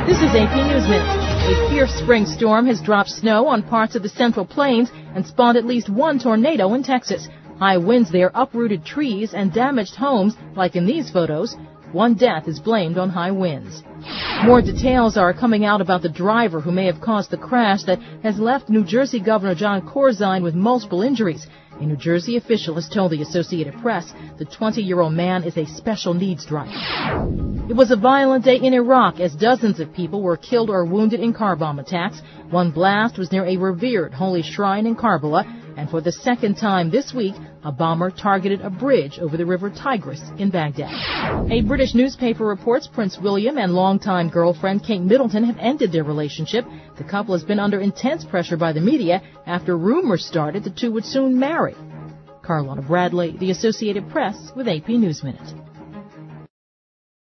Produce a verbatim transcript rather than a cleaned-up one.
This is A P News Minute. A fierce spring storm has dropped snow on parts of the Central Plains and spawned at least one tornado in Texas. High winds there uprooted trees and damaged homes, like in these photos. One death is blamed on high winds. More details are coming out about the driver who may have caused the crash that has left New Jersey Governor Jon Corzine with multiple injuries. A New Jersey official has told the Associated Press the twenty-year-old man is a special needs driver. It was a violent day in Iraq as dozens of people were killed or wounded in car bomb attacks. One blast was near a revered holy shrine in Karbala, and for the second time this week, a bomber targeted a bridge over the river Tigris in Baghdad. A British newspaper reports Prince William and longtime girlfriend Kate Middleton have ended their relationship. The couple has been under intense pressure by the media after rumors started the two would soon marry. Carlotta Bradley, The Associated Press, with A P News Minute.